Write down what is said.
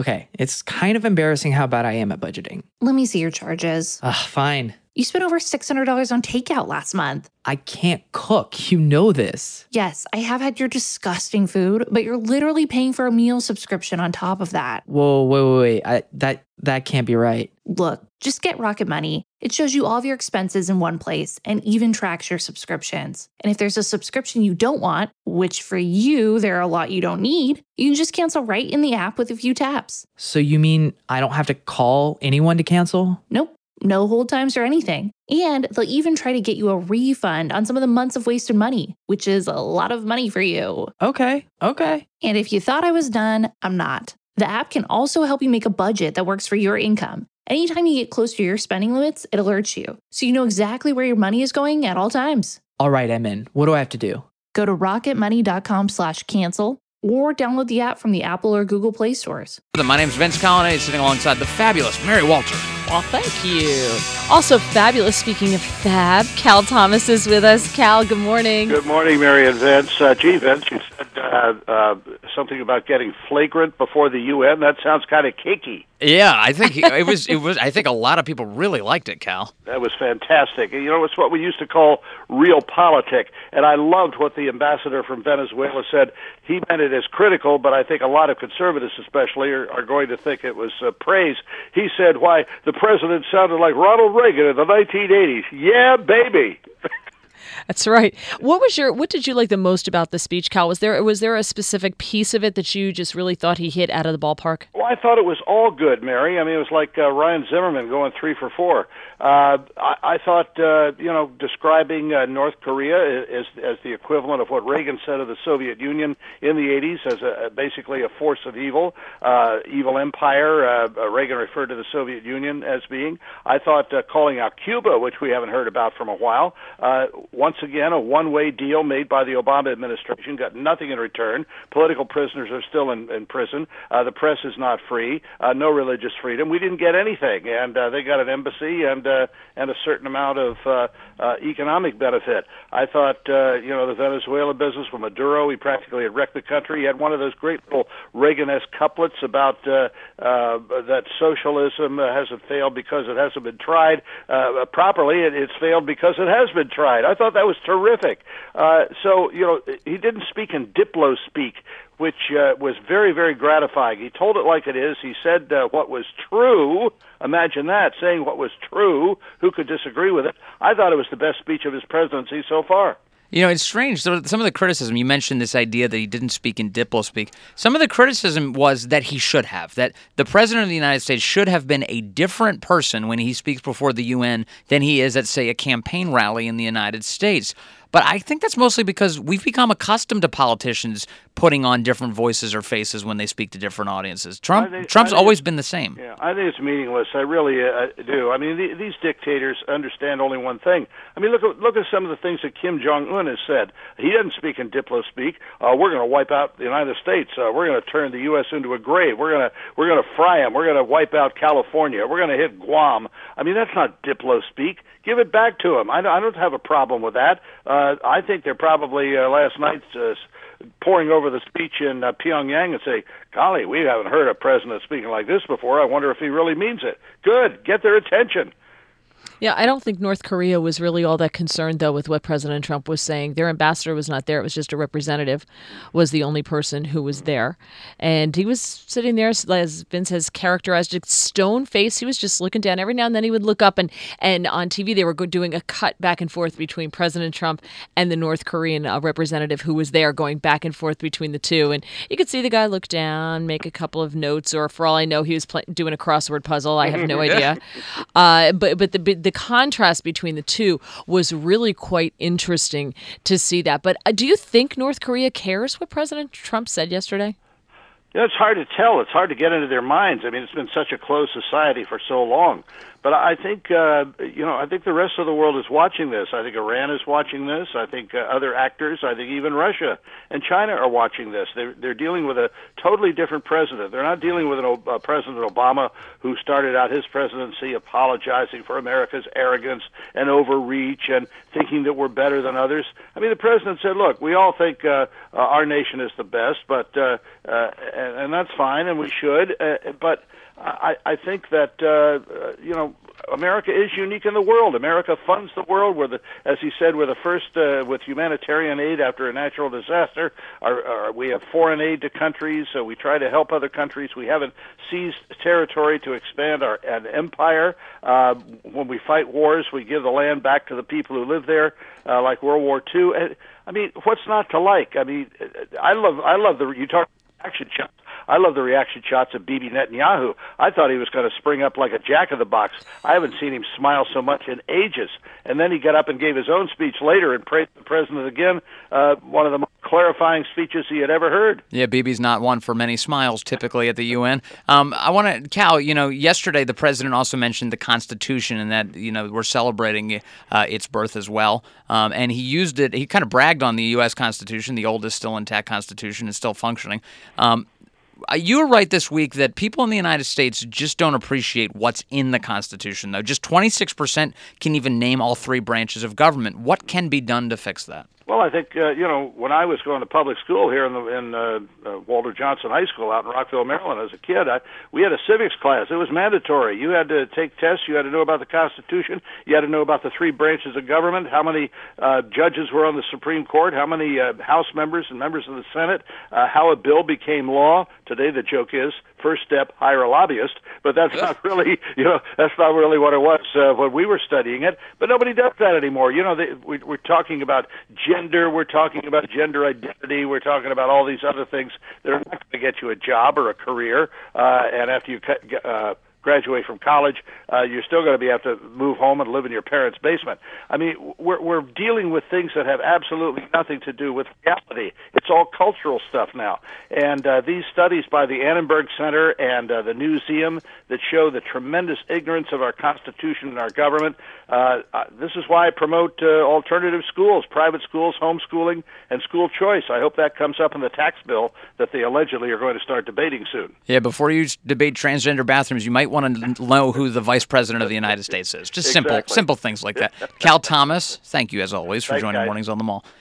Okay, it's kind of embarrassing how bad I am at budgeting. Let me see your charges. Fine. You spent over $600 on takeout last month. I can't cook. You know this. Yes, I have had your disgusting food, but you're literally paying for a meal subscription on top of that. Whoa, wait. That can't be right. Look, just get Rocket Money. It shows you all of your expenses in one place and even tracks your subscriptions. And if there's a subscription you don't want, which for you, there are a lot you don't need, you can just cancel right in the app with a few taps. So you mean I don't have to call anyone to cancel? Nope. No hold times or anything. And they'll even try to get you a refund on some of the months of wasted money, which is a lot of money for you. Okay. And if you thought I was done, I'm not. The app can also help you make a budget that works for your income. Anytime you get close to your spending limits, it alerts you, so you know exactly where your money is going at all times. All right, I'm in. What do I have to do? Go to rocketmoney.com/cancel or download the app from the Apple or Google Play stores. My name's Vince Colonnade, sitting alongside the fabulous Mary Walter. Well, thank you. Also fabulous, speaking of fab, Cal Thomas is with us. Cal, good morning. Good morning, Mary and Vince. Gee, Vince, you said something about getting flagrant before the UN. That sounds kind of kicky. Yeah, I think it was. I think a lot of people really liked it, Cal. That was fantastic. You know, it's what we used to call realpolitik, and I loved what the ambassador from Venezuela said. He meant it as critical, but I think a lot of conservatives, especially, are going to think it was praise. He said, "Why the president sounded like Ronald Reagan in the 1980s." Yeah, baby. That's right. What did you like the most about the speech, Cal? Was there a specific piece of it that you just really thought he hit out of the ballpark? Well, I thought it was all good, Mary. I mean, it was like Ryan Zimmerman going 3 for 4. I thought, describing North Korea as the equivalent of what Reagan said of the Soviet Union in the 80s as basically a force of evil, evil empire. Reagan referred to the Soviet Union as being. I thought calling out Cuba, which we haven't heard about from a while, once again, a one-way deal made by the Obama administration, got nothing in return. Political prisoners are still in prison. The press is not free. No religious freedom. We didn't get anything, and they got an embassy and a certain amount of economic benefit. I thought, the Venezuela business with Maduro, he practically had wrecked the country. He had one of those great little Reagan-esque couplets about that socialism hasn't failed because it hasn't been tried properly. It's failed because it has been tried. I thought that was terrific. He didn't speak in diplo speak, which was very, very gratifying. He told it like it is. He said what was true. Imagine that, saying what was true. Who could disagree with it? I thought it was the best speech of his presidency so far. You know, it's strange. So some of the criticism, you mentioned this idea that he didn't speak in diplo speak. Some of the criticism was that he should have, that the president of the United States should have been a different person when he speaks before the UN than he is at, say, a campaign rally in the United States. But I think that's mostly because we've become accustomed to politicians putting on different voices or faces when they speak to different audiences. Trump's always been the same. Yeah, I think it's meaningless. I really do. I mean, these dictators understand only one thing. I mean, look at some of the things that Kim Jong-un has said. He doesn't speak in diplo speak. We're going to wipe out the United States. We're going to turn the U.S. into a grave. We're going to fry them. We're going to wipe out California. We're going to hit Guam. I mean, that's not diplo speak. Give it back to him. I don't have a problem with that. I think they're probably last night poring over the speech in Pyongyang and say, golly, we haven't heard a president speaking like this before. I wonder if he really means it. Good. Get their attention. Yeah, I don't think North Korea was really all that concerned, though, with what President Trump was saying. Their ambassador was not there. It was just a representative was the only person who was there. And he was sitting there, as Vince has characterized it, stone face. He was just looking down. Every now and then he would look up, and on TV they were doing a cut back and forth between President Trump and the North Korean representative who was there, going back and forth between the two. And you could see the guy look down, make a couple of notes, or for all I know, he was doing a crossword puzzle. I have no idea. But the contrast between the two was really quite interesting to see that. But do you think North Korea cares what President Trump said yesterday? Yeah, it's hard to tell. It's hard to get into their minds. I mean, it's been such a closed society for so long. But I think, I think the rest of the world is watching this. I think Iran is watching this. I think other actors, I think even Russia and China are watching this. They're dealing with a totally different president. They're not dealing with President Obama, who started out his presidency apologizing for America's arrogance and overreach and thinking that we're better than others. I mean, the president said, look, we all think our nation is the best, but and that's fine, and we should, but I think that America is unique in the world. America funds the world. As he said, we're the first with humanitarian aid after a natural disaster. We have foreign aid to countries, so we try to help other countries. We haven't seized territory to expand an empire. When we fight wars, we give the land back to the people who live there, like World War II. I mean, what's not to like? I mean, I love you talk reaction shots. I love the reaction shots of Bibi Netanyahu. I thought he was going to spring up like a jack-in-the-box. I haven't seen him smile so much in ages. And then he got up and gave his own speech later and praised the president again, one of the most clarifying speeches he had ever heard. Yeah, Bibi's not one for many smiles, typically, at the UN. I want to, Cal, yesterday the president also mentioned the Constitution and that, we're celebrating its birth as well. And he kind of bragged on the U.S. Constitution. The oldest, still intact Constitution is still functioning. You were right this week that people in the United States just don't appreciate what's in the Constitution, though. Just 26% can even name all three branches of government. What can be done to fix that? Well, I think, when I was going to public school here in Walter Johnson High School out in Rockville, Maryland, as a kid, we had a civics class. It was mandatory. You had to take tests. You had to know about the Constitution. You had to know about the three branches of government, how many judges were on the Supreme Court, how many House members and members of the Senate, how a bill became law. Today the joke is, first step, hire a lobbyist. But that's not really, that's not really what it was when we were studying it. But nobody does that anymore. We're talking about gender, we're talking about gender identity, we're talking about all these other things that are not going to get you a job or a career, and after you graduate from college, you're still going to have to move home and live in your parents' basement. I mean, we're dealing with things that have absolutely nothing to do with reality. It's all cultural stuff now. And these studies by the Annenberg Center and the Newseum that show the tremendous ignorance of our Constitution and our government, this is why I promote alternative schools, private schools, homeschooling, and school choice. I hope that comes up in the tax bill that they allegedly are going to start debating soon. Yeah, before you debate transgender bathrooms, you might want to know who the Vice President of the United States is. Just simple things like that. Cal Thomas, thank you as always for joining Mornings on the Mall.